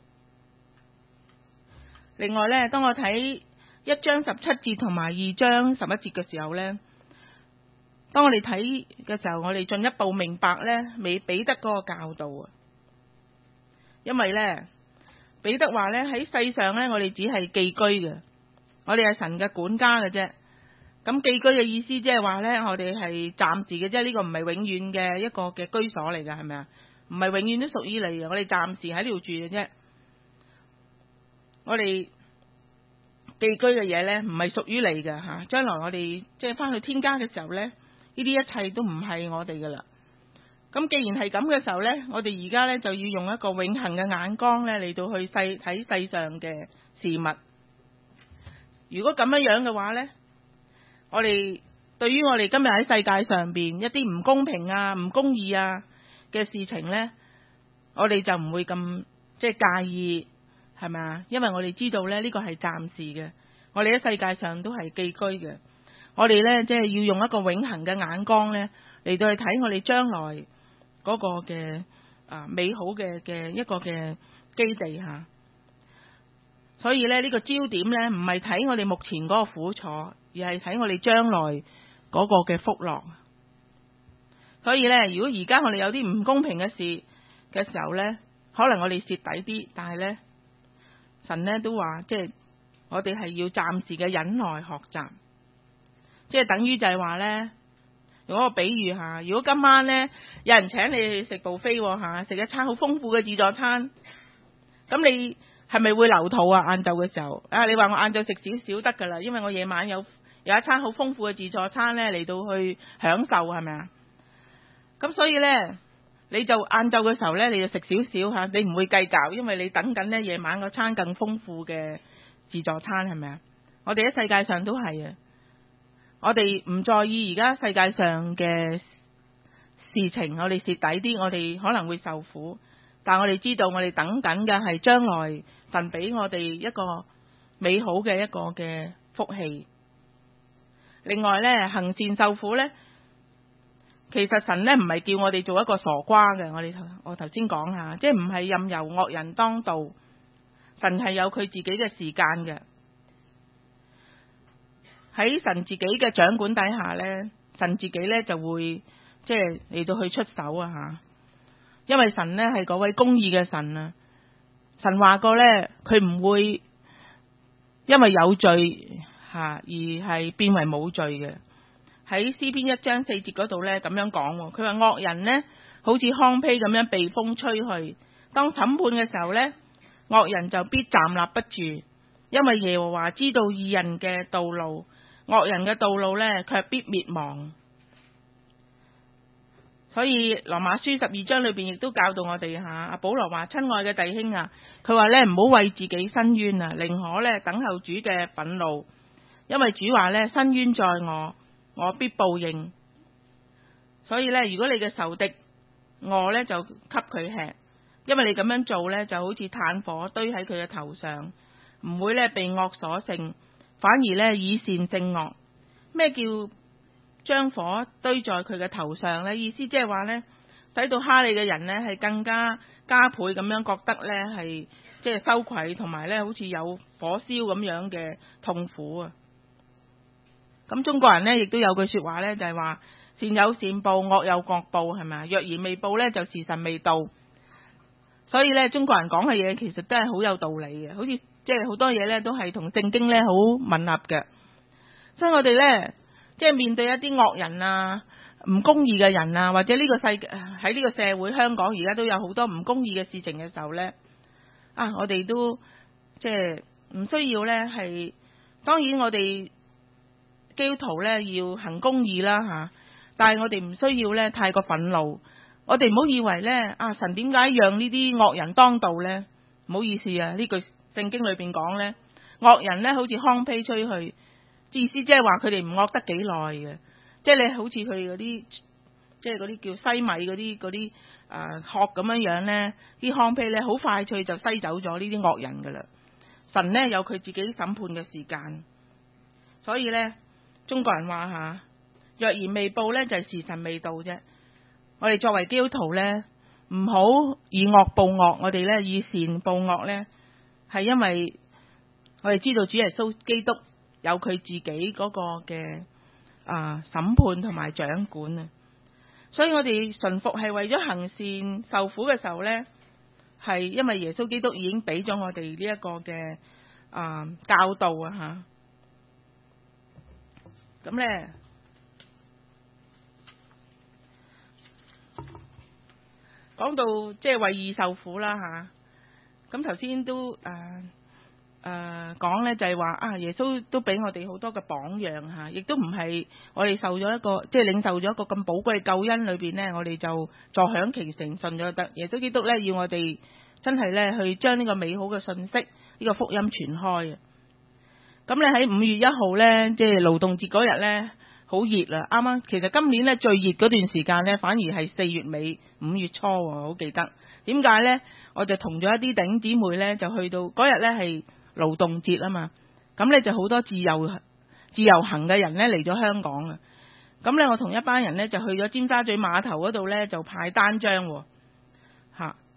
另外呢，當我睇一章十七節同埋二章十一節嘅時候呢，當我哋睇嘅時候，我哋進一步明白呢，未彼得嗰個教導啊。因為呢，彼得話呢，喺世上呢，我哋只係寄居嘅，我哋係神嘅管家嘅啫。咁寄居嘅意思即係話呢，我哋係暫時嘅啫，呢個唔係永遠嘅一個嘅居所嚟㗎，係咪啊？唔係永遠都屬於你嘅，我哋暫時喺呢度住嘅啫。我哋寄居嘅嘢呢，唔係屬於你嘅吓，將來我哋即係翻去天家嘅時候呢，呢啲一切都唔係我哋噶啦。咁既然係咁嘅時候呢，我哋而家呢，就要用一個永恆嘅眼光呢嚟到去細睇世上嘅事物。如果咁樣樣嘅話呢，我哋對於我哋今日喺世界上邊一啲唔公平啊、唔公義啊嘅事情呢，我哋就唔會咁即係介意，係咪啊？因為我哋知道呢，呢個係暫時嘅，我哋喺世界上都係寄居嘅。我哋呢，即係要用一個永恆嘅眼光呢嚟到去睇我哋將來嗰個嘅啊美好嘅嘅一個嘅基地吓。 所以咧呢個焦點咧唔係睇我哋目前嗰個苦楚，而係睇我哋將來嗰個嘅福樂。所以咧，如果而家我哋有啲唔公平嘅事嘅時候咧，可能我哋蝕底啲，但係咧神咧都話，即係我哋係要暫時嘅忍耐學習，即係等於就係話咧，用一個比喻下，如果今晚咧有人請你去食 buffet 吓，食一餐好豐富嘅自助餐，咁你係咪會留肚啊？晏晝嘅時候啊，你話我晏晝食少少得噶啦，因為我夜晚有有一餐好豐富嘅自助餐咧嚟到去享受，係咪啊？咁所以咧，你就晏晝嘅時候咧，你就食少少吓，你唔會計較，因為你等緊咧夜晚嗰餐更豐富嘅自助餐，係咪啊？我哋喺世界上都係啊，我哋唔在意而家世界上嘅事情，我哋蝕底啲，我哋可能會受苦，但我哋知道我哋等緊嘅係將來神俾我哋一個美好嘅一個嘅福氣。另外咧，行善受苦咧，其實神咧唔係叫我哋做一個傻瓜嘅，我哋我頭先講下，即係唔係任由惡人當道，神係有佢自己嘅時間嘅。喺神自己嘅掌管底下咧，神自己咧就會即係嚟到去出手啊吓，因為神咧係嗰位公義嘅神啊，神話過咧佢唔會因為有罪吓而係變為冇罪嘅。喺詩篇一章四節嗰度咧咁樣講，佢話惡人呢好似糠秕咁樣被風吹去，當審判嘅時候咧，惡人就必站立不住，因為耶和華知道義人嘅道路，惡人嘅道路咧卻必滅亡。所以羅馬書十二章裏邊亦都教導我哋吓，阿保羅話：親愛嘅弟兄啊，佢話咧唔好為自己申冤啊，寧可咧等候主嘅憤怒，因為主話咧申冤在我，我必報應。所以咧，如果你嘅仇敵餓咧，就給佢吃，因為你咁樣做咧，就好似炭火堆喺佢嘅頭上，唔會咧被惡所勝，反而咧以善勝惡。咩叫將火堆在佢嘅頭上咧？意思即係話咧，使到蝦你嘅人咧係更加加倍咁樣覺得咧係即係羞愧，同埋咧好似有火燒咁樣嘅痛苦啊！咁中國人咧亦都有句說話咧，就係話善有善報，惡有惡報，係咪？若然未報咧，就時辰未到。所以咧，中國人講嘅嘢其實都係好有道理嘅，好似即係好多嘢咧都係同聖經咧好吻合嘅。所以我哋咧即係面對一啲惡人啊、唔公義嘅人啊，或者呢個世界喺呢個社會，香港而家都有好多唔公義嘅事情嘅時候咧，啊，我哋都即係唔需要咧係，當然我哋基督徒咧要行公義啦吓，但係我哋唔需要咧太過憤怒。我哋唔好以為咧啊，神點解讓呢啲惡人當道咧？唔好意思啊，呢句聖經裏邊講咧，惡人咧好似糠秕吹去，意思即係話佢哋唔惡得幾耐嘅，即係你好似佢哋嗰啲，即係嗰啲叫西米嗰啲嗰啲誒殼咁樣樣咧，啲糠秕咧好快脆就篩走咗呢啲惡人噶啦。神咧有佢自己審判嘅時間，所以咧中國人話吓，若然未報咧就係時辰未到啫。我哋作為基督徒咧，唔好以惡報惡，我哋咧以善報惡咧，係因為我哋知道主耶穌基督有佢自己嗰個嘅啊審判同埋掌管啊，所以我哋順服係為咗行善，受苦嘅時候咧，係因為耶穌基督已經俾咗我哋呢一個嘅啊教導啊吓，咁咧。講到即係為義受苦啦吓，咁頭先都誒誒講咧就係話啊，耶穌都俾我哋好多嘅榜樣吓，亦都唔係我哋受咗一個即係領受咗一個咁寶貴嘅救恩裏邊咧，我哋就坐享其成信咗得。耶穌基督咧要我哋真係咧去將呢個美好嘅信息呢個福音傳開啊！咁咧喺五月一號咧，即係勞動節嗰日咧。好熱啦！啱啱其實今年咧最熱嗰段時間咧，反而係四月尾五月初，我好記得。點解咧？我就同咗一啲弟兄姊妹咧，就去到嗰日咧係勞動節啊嘛。咁咧就好多自由自由行嘅人咧嚟咗香港啊。咁咧我同一班人咧就去咗尖沙咀碼頭嗰度咧就派單張喎。嚇！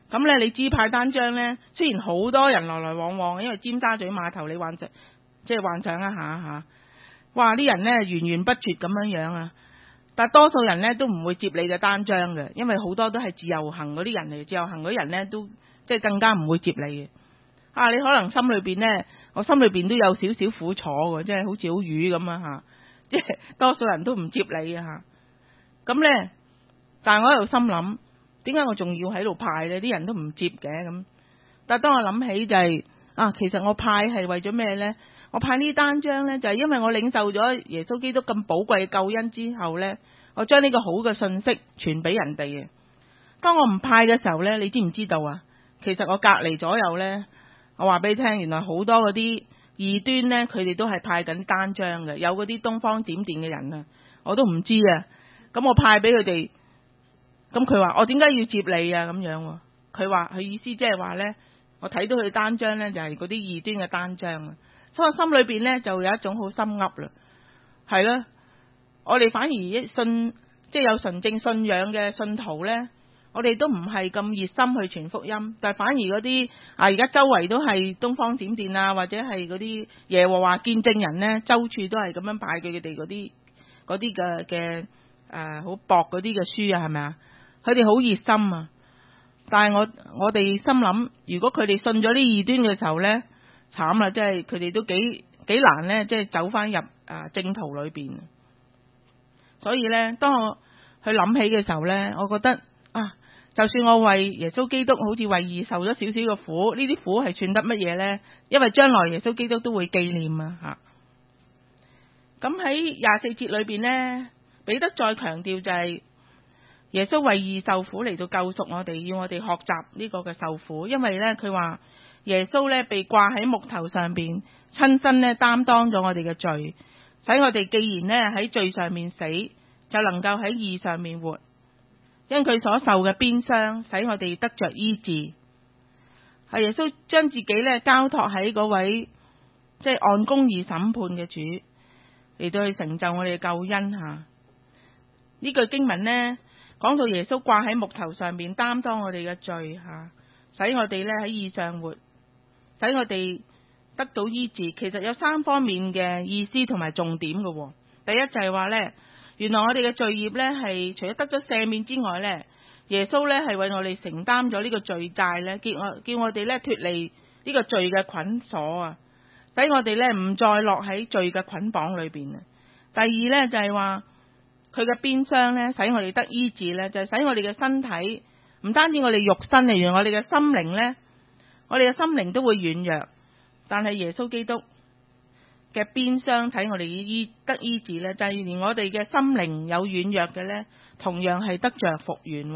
咁咧，你知派單張咧，雖然好多人來來往往，因為尖沙咀碼頭你幻想，即係幻想一下嚇，哇！啲人咧源源不絕咁樣樣啊，但多數人咧都唔會接你嘅單張嘅，因為好多都係自由行嗰啲人嚟，自由行嗰啲人咧都即係更加唔會接你嘅。啊，你可能心裏邊咧，我心裏邊都有少少苦楚嘅，即係好似好瘀咁啊嚇，即係多數人都唔接你嘅嚇。咁咧，但係我喺度心諗，點解我仲要喺度派咧？啲人都唔接嘅咁。但係當我諗起就係、是、啊，其實我派係為咗咩咧？我派呢單張咧，就係、是、因為我領受咗耶穌基督咁寶貴嘅救恩之後咧，我將呢個好嘅信息傳俾人哋嘅。當我唔派嘅時候咧，你知唔知道啊？其實我隔離左右咧，我話俾你聽，原來好多嗰啲異端咧，佢哋都係派緊單張嘅，有嗰啲東方閃電嘅人啊，我都唔知啊。咁我派俾佢哋，咁佢話我點解要接你啊？咁樣，佢話佢意思即係話咧，我睇到佢單張咧就係嗰啲異端嘅單張啊，所以我心裏邊咧就有一種好心噏啦，係啦，我哋反而一信即係有純正信仰嘅信徒咧，我哋都唔係咁熱心去傳福音，但係反而嗰啲啊而家周圍都係東方閃電啊，或者係嗰啲耶和華見證人咧，周處都係咁樣派佢哋嗰啲嗰啲嘅嘅誒好薄嗰啲嘅書啊，係咪啊？佢哋好熱心啊，但係我我哋心諗，如果佢哋信咗呢異端嘅時候咧，慘啦，即係佢哋都幾幾難咧，即係走翻入啊正途裏邊。所以咧，當我去諗起嘅時候咧，我覺得啊，就算我為耶穌基督好似為義受咗少少嘅苦，呢啲苦係算得乜嘢咧？因為將來耶穌基督都會紀念啊吓。咁喺廿四節裏邊咧，彼得再強調就係耶穌為義受苦嚟到救贖我哋，要我哋學習呢個嘅受苦。因為咧，佢話耶穌咧被掛喺木頭上邊，親身咧擔當咗我哋嘅罪，使我哋既然咧喺罪上面死，就能夠喺義上面活。因佢所受嘅鞭傷，使我哋得着醫治。係耶穌將自己咧交託喺嗰位即係按公義審判嘅主，嚟到去成就我哋嘅救恩吓。呢句經文呢，講到耶穌掛喺木頭上面擔當我哋嘅罪吓，使我哋咧喺義上活，使我哋得到醫治。其實有三方面嘅意思同埋重點嘅。第一就係話呢，原來我哋嘅罪孽呢，係除咗得咗赦免之外呢，耶穌呢係為我哋承擔咗呢個罪債呢，叫我叫我哋呢脫離呢個罪嘅捆鎖啊，使我哋呢唔再落喺罪嘅捆綁裏邊啊。第二呢，就係話佢嘅鞭傷呢，使我哋得醫治呢，就係使我哋嘅身體唔單止我哋肉身嚟，原來我哋嘅心靈呢，我哋嘅心靈都會軟弱，但係耶穌基督嘅鞭傷睇我哋醫得醫治呢，就係連我哋嘅心靈有軟弱嘅呢，同樣係得着復原。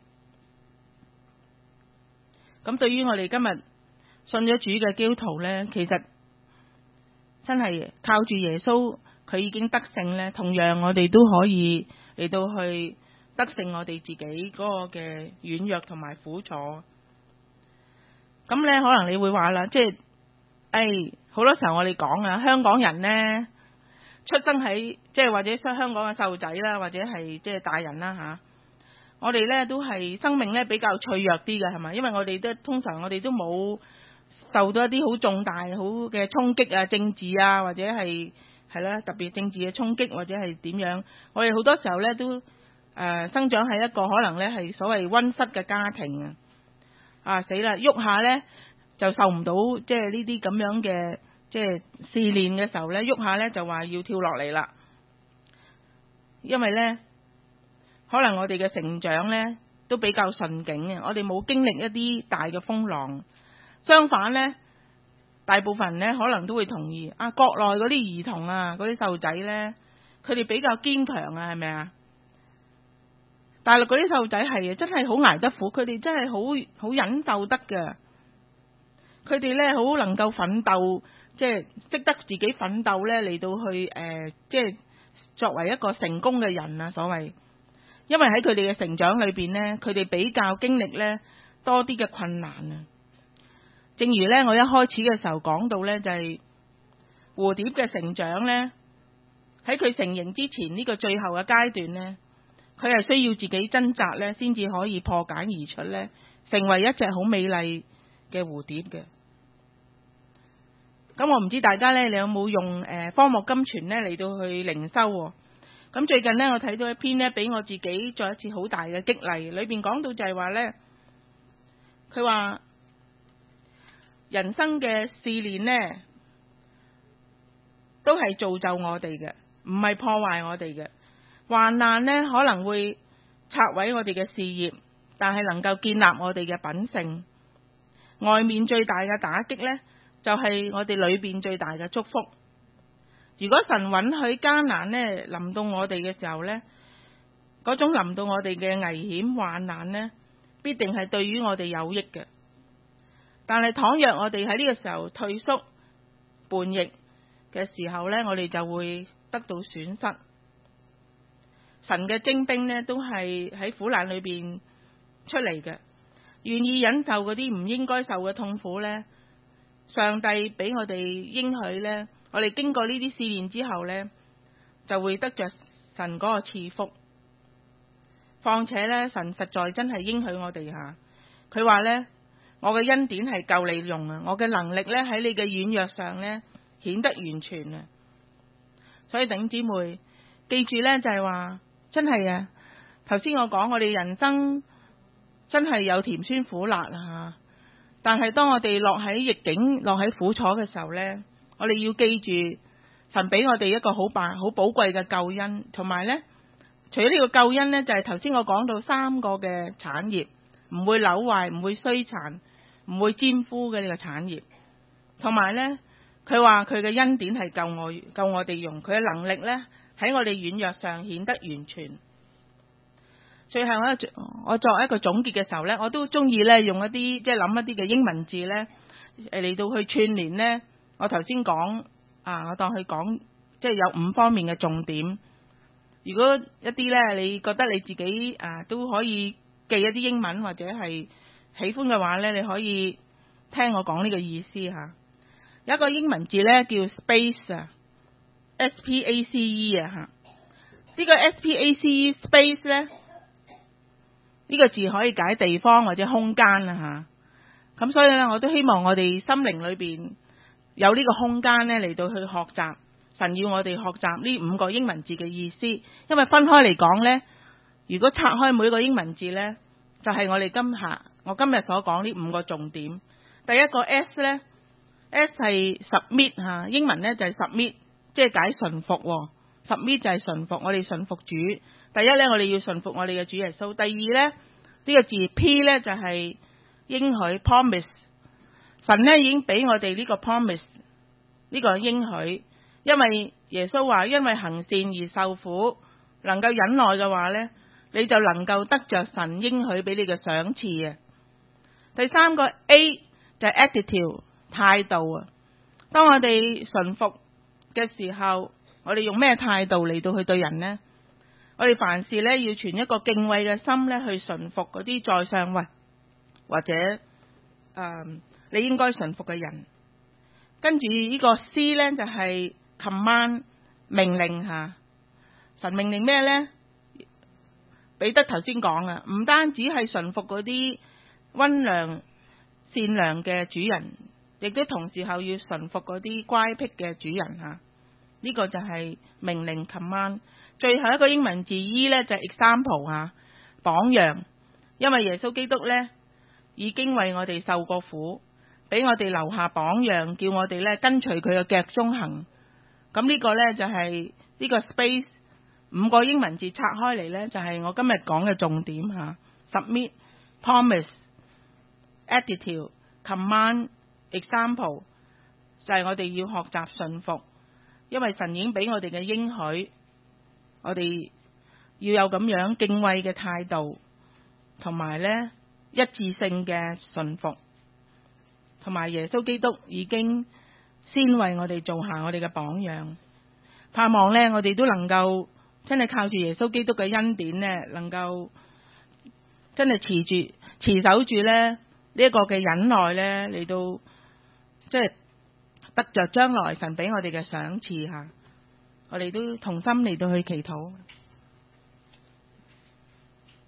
咁對於我哋今日信咗主嘅基督徒呢，其實真係靠住耶穌，佢已經得勝呢，同樣我哋都可以嚟到去得勝我哋自己嗰個嘅軟弱同埋苦楚。咁呢，可能你會話啦，即係誒，好多時候我哋講啊，香港人呢，出生喺即係或者香港嘅細路仔啦，或者係即係大人啦吓，我哋呢都係生命呢比較脆弱啲嘅，係咪？因為我哋都通常我哋都冇受到一啲好重大好嘅衝擊啊，政治啊，或者係係啦，特別政治嘅衝擊或者係點樣，我哋好多時候呢都誒、呃、生長喺一個可能呢係所謂溫室嘅家庭啊，啊死啦，喐下呢就受唔到即係呢啲咁樣嘅即係試煉嘅時候呢，喐下呢就話要跳落嚟啦。因為呢，可能我哋嘅成長呢都比較順境嘅，我哋冇經歷一啲大嘅風浪。相反呢，大部分人呢可能都會同意啊，國內嗰啲兒童啊，嗰啲細路仔呢，佢哋比較堅強啊，係咪啊？大陸嗰啲細路仔係啊，真係好捱得苦，佢哋真係好好忍受得嘅。佢哋咧好能夠奮鬥，即係識得自己奮鬥咧嚟到去誒、呃，即係作為一個成功嘅人啊，所謂。因為喺佢哋嘅成長裏邊呢，佢哋比較經歷咧多啲嘅困難啊。正如咧我一開始嘅時候講到咧，就係、是、蝴蝶嘅成長咧，喺佢成形之前呢個最後嘅階段咧，佢係需要自己掙扎咧，先至可以破繭而出咧， 成為一隻好美麗嘅蝴蝶嘅。咁我唔知大家呢，你有冇用誒荒漠金泉呢嚟到去靈修喎？咁最近呢，我睇到一篇呢，俾我自己再一次好大嘅激勵，裏邊講到就係話呢，佢話人生嘅試煉呢，都係造就我哋嘅，唔係破壞我哋嘅。患難呢可能會拆毀我哋嘅事業，但係能夠建立我哋嘅品性。外面最大嘅打擊呢，就係我哋裏邊最大嘅祝福。如果神允許艱難呢臨到我哋嘅時候呢，嗰種臨到我哋嘅危險患難呢，必定係對於我哋有益嘅。但係倘若我哋喺呢個時候退縮叛逆嘅時候呢，我哋就會得到損失。神嘅精兵呢，都係喺苦難裏邊出嚟嘅，願意忍受嗰啲唔應該受嘅痛苦呢，上帝俾我哋應許呢，我哋經過呢啲試煉之後呢，就會得着神嗰個賜福。況且呢，神實在真係應許我哋吓，佢話呢，我嘅恩典係夠你用啊，我嘅能力呢，喺你嘅軟弱上呢，顯得完全啊。所以弟兄姊妹記住呢，就係話真係啊，頭先我講我哋人生真係有甜酸苦辣啊，但係當我哋落喺逆境落喺苦楚嘅時候呢，我哋要記住神俾我哋一個好大好寶貴嘅救恩，同埋呢，除咗呢個救恩呢，就係頭先我講到三個嘅產業，唔會朽壞，唔會衰殘，唔會沾污嘅呢個產業，同埋呢，佢話佢嘅恩典係夠我夠我哋用，佢嘅能力呢，喺我哋軟弱上顯得完全。最後咧，我作為一個總結嘅時候呢，我都中意呢用一啲即係諗一啲嘅英文字呢嚟到去串聯呢。我頭先講啊，我當佢講即係有五方面嘅重點。如果一啲呢，你覺得你自己啊都可以記一啲英文或者係喜歡嘅話呢，你可以聽我講呢個意思吓。有一個英文字呢，叫 space 啊 ，S P A C E 啊吓。呢個 S P A C E space 呢，呢個字可以解地方或者空間啊吓。咁所以呢，我都希望我哋心靈裏邊有呢個空間呢嚟到去學習神要我哋學習呢五個英文字嘅意思。因為分開嚟講呢，如果拆開每個英文字呢，就係我哋今下我今日所講呢五個重點。第一個 S 呢，S 係 submit 吓，英文呢就係 submit， 即係解順服。submit 就係順服，我哋順服主。第一呢，我哋要順服我哋嘅主耶穌。第二呢，呢個字 P 呢就係應許 promise， 神呢已經俾我哋呢個 promise， 呢個應許。因為耶穌話，因為行善而受苦，能夠忍耐嘅話呢，你就能夠得着神應許俾你嘅賞賜嘅。第三個 A 就係 attitude， 態度啊。當我哋順服嘅時候，我哋用咩態度嚟到去對人呢？我哋凡事呢要存一個敬畏嘅心呢去順服嗰啲在上位或者誒、呃、你應該順服嘅人。跟住呢個 C 呢就係 command， 命令吓。神命令咩呢？彼得頭先講啊，唔單止係順服嗰啲溫良善良嘅主人，亦都同時候要順服嗰啲乖僻嘅主人吓。呢個就係命令 command。最後一個英文字 E 呢就係 example 吓，榜樣。因為耶穌基督呢已經為我哋受過苦，俾我哋留下榜樣，叫我哋呢跟隨佢嘅腳蹤行。咁呢個呢就係呢個 space 五個英文字拆開嚟呢，就係我今日講嘅重點吓。submit、promise、attitude、command、example， 就係我哋要學習順服。因為神已經俾我哋嘅應許，我哋要有咁樣敬畏嘅態度，同埋呢一致性嘅順服，同埋耶穌基督已經先為我哋做下我哋嘅榜樣。盼望呢，我哋都能夠真係靠住耶穌基督嘅恩典呢，能夠真係持住持守住呢呢一個嘅忍耐呢，嚟到即係得着將來神俾我哋嘅賞賜吓。我哋都同心嚟到去祈禱。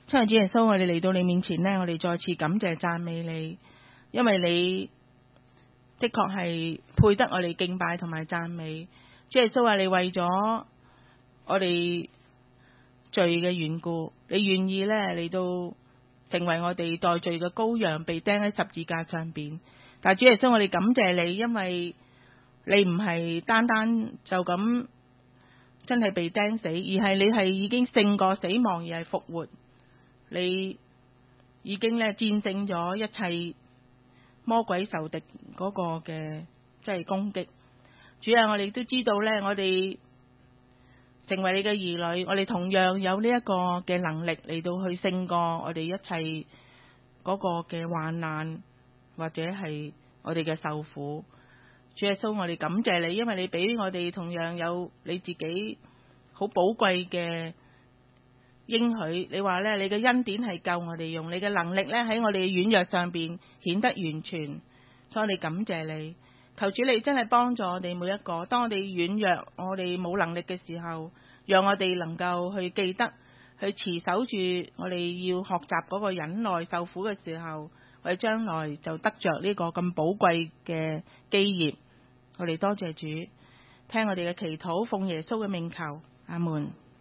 親愛主耶穌，我哋嚟到你面前呢，我哋再次感謝讚美你，因為你的確係配得我哋敬拜同埋讚美。主耶穌話你為咗我哋罪嘅緣故，你願意呢嚟到成為我哋代罪嘅羔羊，被釘喺十字架上邊。但係主耶穌，我哋感謝你，因為你唔係單單就咁真係被釘死，而係你係已經勝過死亡，而係復活。你已經咧戰勝咗一切魔鬼仇敵嗰個嘅即係攻擊。主啊，我哋都知道咧，我哋成為你嘅兒女，我哋同樣有呢一個嘅能力嚟到去勝過我哋一切嗰個嘅患難，或者係我哋嘅受苦。主耶穌，我哋感謝你，因為你俾我哋同樣有你自己好寶貴嘅應許。你話咧，你嘅恩典係夠我哋用，你嘅能力咧喺我哋嘅軟弱上邊顯得完全，所以我哋感謝你。求主你真係幫助我哋每一個，當我哋軟弱，我哋冇能力嘅時候，讓我哋能夠去記得，去持守住我哋要學習嗰個忍耐受苦嘅時候，我哋將來就得着呢個咁寶貴嘅基業。我哋多謝主，聽我哋嘅祈禱，奉耶穌嘅名求，阿門。